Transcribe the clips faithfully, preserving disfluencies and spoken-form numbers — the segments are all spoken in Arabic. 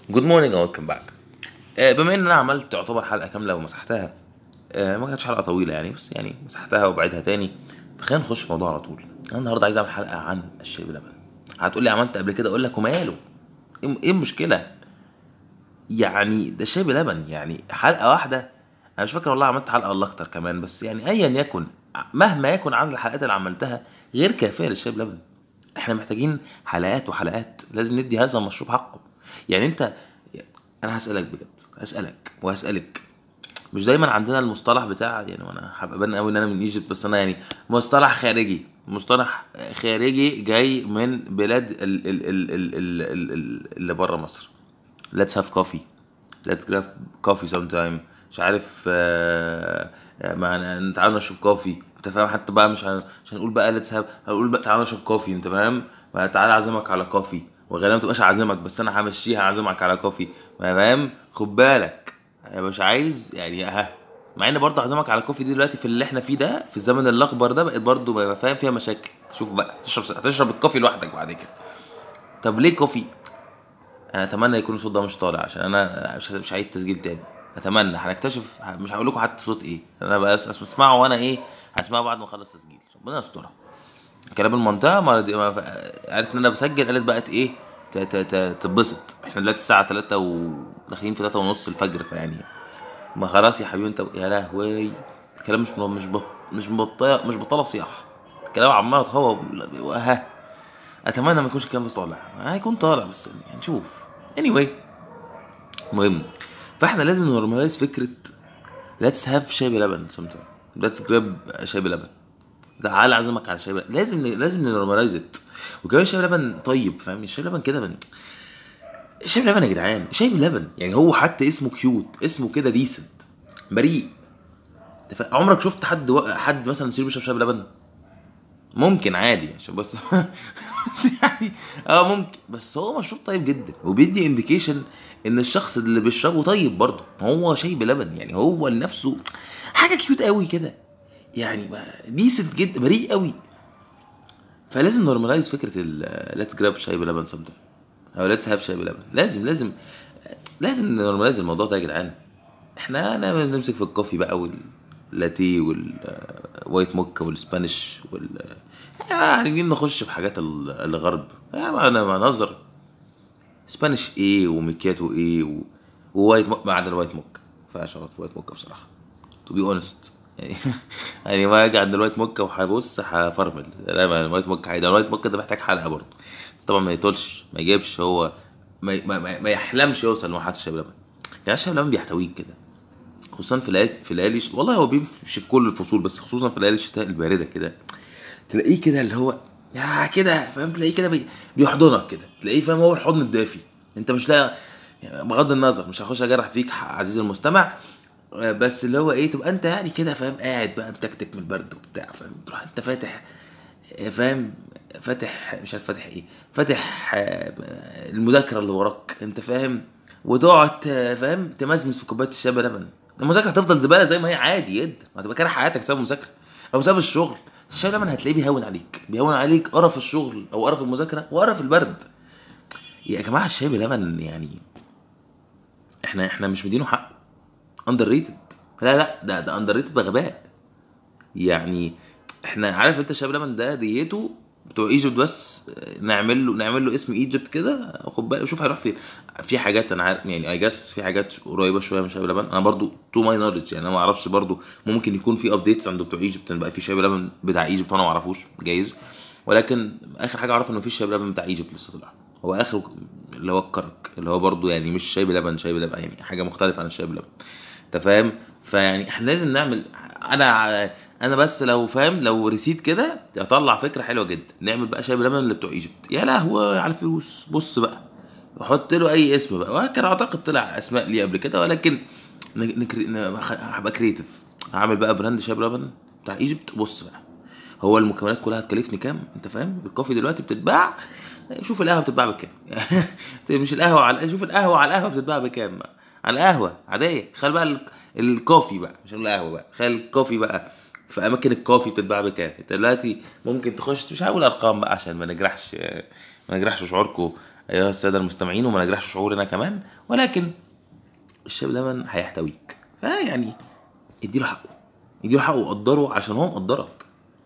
جود مورنينج اند ويلكم باك. بما ان انا عملت تعتبر حلقه كامله ومسحتها، آه، ما كانتش حلقه طويله يعني، بس يعني مسحتها وبعيدها تاني. فخلينا نخش في موضوع على طول. انا النهارده عايز اعمل حلقه عن الشاي بلبن. هتقول لي عملت قبل كده، اقول لك وماله. ايه إيه المشكله؟ يعني ده الشاي بلبن، يعني حلقه واحده. انا مش فاكر والله عملت حلقه ولا اكتر كمان، بس يعني ايا يكن، مهما يكن عدد الحلقات اللي عملتها غير كافيه للشاي بلبن. احنا محتاجين حلقات وحلقات، لازم ندي هذا المشروب حقه. يعني انت، انا هسألك بجد، هسألك وهسألك. مش دايما عندنا المصطلح بتاع، يعني وانا هبقى بان قوي ان انا من ايجيبت، بس انا يعني مصطلح خارجي، مصطلح خارجي جاي من بلاد ال ال ال ال ال ال ال اللي بره مصر. let's have coffee, let's grab coffee sometime. مش عارف، آه، آه، ما تعالوا نشرب كوفي، انت فاهم؟ حتى بقى مش هن- مش هنقول بقى let's have، هنقول بقى تعالوا نشرب كوفي، انت فاهم؟ ما تعالى اعزمك على كوفي، وغالبا ما تبقاش اعزمك، بس انا همشيها اعزمك على كوفي. ما فاهم؟ خد بالك، انا مش عايز يعني ها. مع ان برضه اعزمك على كوفي دي دلوقتي في اللي احنا فيه ده، في الزمن الاخضر ده، بقت برضه بقى فاهم فيها مشاكل. شوف بقى، تشرب هتشرب الكوفي لوحدك بعد كده. طب ليه كوفي؟ انا اتمنى يكون الصوت ده مش طالع، عشان انا مش مش هعيد تسجيل تاني. اتمنى هنكتشف، مش هقول لكم حتى صوت ايه، انا بس اسمعه وانا ايه، هسمعه بعد ما اخلص تسجيل، ربنا يسترها. كلام المنطقه ما ما- عرفت ان انا بسجل، قالت بقت ايه، ت- ت- ت- تتبسط. احنا دلوقتي الساعه تلاتة وداخلين في تلاتة ونص الفجر، فيعني ما خلاص يا حبيبي انت، يا لهوي. كلام مش مش بط مش بطيء، مش بطاله صياح. كلام عمال هو ها. اتمنى ما يكونش الكلام بس طالع، هيكون طالع بس يعني نشوف. anyway، مهم. فاحنا لازم نورماليز فكره let's have شاي بلبن sometime. let's grab شاي بلبن. تعالى اعزمك على شاي بلبن. لازم لازم نورماليز ات. وكمان شاي بلبن طيب، فاهم؟ الشاي بلبن كده من شاي بلبن يا جدعان، شاي بلبن يعني هو حتى اسمه كيوت، اسمه كده ديسنت، بريء. انت فا- عمرك شفت حد و... حد مثلا يصير بيشرب شاي بلبن؟ ممكن عادي عشان بس بس يعني اه ممكن، بس هو مشروب طيب جدا وبيدي انديكيشن ان الشخص اللي بيشربه طيب برضه. هو شاي بلبن يعني هو لنفسه حاجه كيوت قوي كده، يعني ديسنت جدا، بريء قوي. فلازم نورماليز فكره ال ليتس جراب شاي بلبن سم تايم، او ليتس هاف شاي بلبن. لازم لازم لازم نورماليز الموضوع ده يا جدعان. احنا انا نمسك في الكوفي بقى واللاتيه والوايت موكا والسبانيش وال يعني عايزين نخش في حاجات ال- الغرب. يعني انا ما نظر سبانيش ايه وميكياتو ايه و... ووايت موكا. ما عدا الوايت موكا فاش اغلط في وايت موكا بصراحه، تو بي اونست يعني. يعني ما اجي عند الوايت موكا وهبص هفرمل. لا، ما الوايت موكا ده الوايت موكا ده محتاج حلقه برضه. بس طبعا ما يطولش، ما يجيبش هو، ما, ما, ما, ما يحلمش يوصل لمرحله الشاي بلبن. يعني الشاي بلبن بيحتويك كده، خصوصا في الليالي، في الليالي والله هو بيمشي في كل الفصول، بس خصوصا في الليالي الشتاء البارده كده. تلاقيه كده اللي هو يا كده فاهم، تلاقيه كده بي- بيحضنك كده، تلاقيه فاهم هو الحضن الدافي. انت مش لاقي يعني، بغض النظر مش هخش اجرح فيك عزيزي المستمع، آه، بس اللي هو ايه، تبقى انت يعني كده فاهم، قاعد بقى متكتك من البرد وبتاع، فاهم؟ تروح انت فاتح، آه، فاهم؟ فاتح مش عارف فاتح ايه، فاتح آه، المذاكره اللي وراك، انت فاهم؟ وتقعد آه، فاهم تمزمز في كوبايه الشاي بلبن. المذاكره هتفضل زباله زي ما هي عادي جدا، هتبقى كاره حياتك بسبب المذاكره او بسبب الشغل. الشاي بلبن هتلاقيه بيهون عليك، بيهون عليك قرف الشغل او قرف المذاكره وقرف البرد. يا جماعه الشاي بلبن يعني احنا احنا مش مدينه حقه. اندر ريتد. لا لا، ده ده اندر ريتد بغباء. يعني احنا عارف انت الشاي بلبن ده ديته بتوع ايجيبت بس. نعمل له نعمل له اسم ايجيبت كده، خد بالك شوف هيروح فين. في حاجات انا عارف يعني، اي جاس في حاجات قريبه شويه من شاي بلبن. انا برضو تو ماي نولج يعني، انا ما اعرفش برضو، ممكن يكون في ابديتس عند بتوع ايجيبت ان بقى في شاي بلبن بتاع ايجيبت وانا ما اعرفوش، جايز. ولكن اخر حاجه اعرف انه في شاي بلبن بتاع ايجيبت لسه طلع. هو اخر اللي هو الكرك، اللي هو برضو يعني مش شاي بلبن، شاي بلبن يعني حاجه مختلفه عن الشاي بلبن، انت فاهم؟ فيعني احنا لازم نعمل. انا انا بس لو فاهم، لو ريسيت كده اطلع فكره حلوه جدا، نعمل بقى شاي بلبن اللي بتوع ايجيبت. يا لهوي على الفلوس. بص بقى، حط له اي اسم بقى، وكان اعتقد طلع اسماء ليه قبل كده، ولكن ن- نكري... ن- هبقى كريتيف. هعمل بقى براند شاي بلبن بتاع ايجيبت. بص بقى، هو المكونات كلها هتكلفني كام؟ انت فاهم؟ الكوفي دلوقتي بتتباع، شوف القهوه بتتباع بكام. مش القهوه على، شوف القهوه على القهوه بتتباع بكام بقى. على القهوه عاديه، خلي بقى ال- الكوفي بقى، مش القهوه بقى، خلي الكوفي بقى في اماكن الكوفي بتتباع بكام. انت دلوقتي ممكن تخش، مش هقول ارقام بقى عشان ما نجرحش، ما نجرحش شعوركم ايها الساده المستمعين، وما نجرحش شعورنا كمان، ولكن الشاي بلبن هيحتويك، فيعني اديله حقه، اديله حقه وقدره عشان هو مقدرك.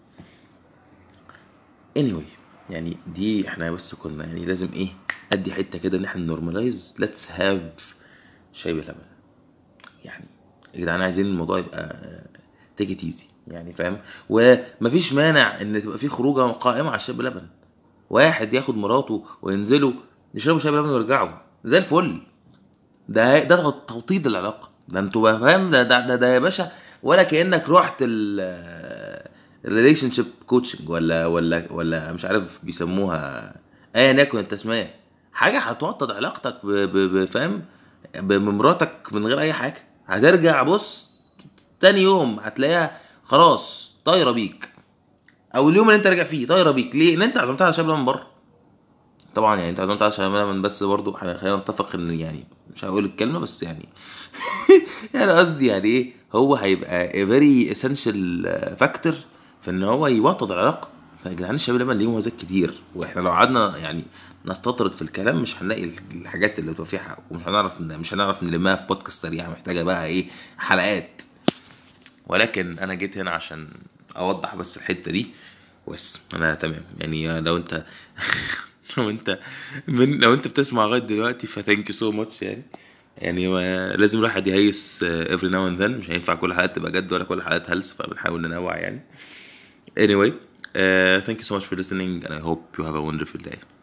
anyway يعني دي احنا بس كنا يعني لازم ايه ادي حته كده ان احنا نورماليز ليتس هاف شاي بلبن. يعني يا جدعان عايزين الموضوع يبقى تيك ات ايزي يعني، فاهم؟ ومفيش مانع ان تبقى في خروجه قائمه على الشاي بلبن، واحد ياخد مراته وينزلوا يشربوا شاي بلبن ويرجعوا زي الفل. ده ده توطيد العلاقه، ده انتوا بقى فاهم، ده ده ده, ده يا باشا، ولا كانك رحت ال الريليشن شيب كوتشنج ولا ولا ولا مش عارف بيسموها ايا يكن التسميه. حاجه هتوطد علاقتك ب- ب- بفهم بمراتك من غير اي حاجه. هترجع بص تاني يوم هتلاقيها خلاص طايره بيك، او اليوم اللي انت راجع فيه طايره بيك. ليه؟ ان انت عزمتها على شاب من بره. طبعا يعني انت عزمتها على شاب من بس برضو خلينا نتفق ان يعني مش هقول الكلمه بس يعني يعني قصدي يعني ايه، هو هيبقى very essential factor في ان هو يوطد العلاقه. فيا جدعان الشباب لما ليه مميزات كتير، واحنا لو قعدنا يعني نستطرد في الكلام مش هنلاقي الحاجات اللي بتبقى فيها حق، ومش هنعرف مش هنعرف نلمها في بودكاست سريع، محتاجه بقى ايه حلقات. ولكن انا جيت هنا عشان اوضح بس الحته دي بس. انا تمام يعني. لو انت لو انت من لو انت بتسمع لغايه دلوقتي فثانك يو سو ماتش يعني. يعني ما لازم الواحد يهيس every now and then، مش هينفع كل حلقات تبقى جد ولا كل حلقات هلس، فبنحاول ننوع يعني. Anyway uh, thank you so much for listening and I hope you have a wonderful day.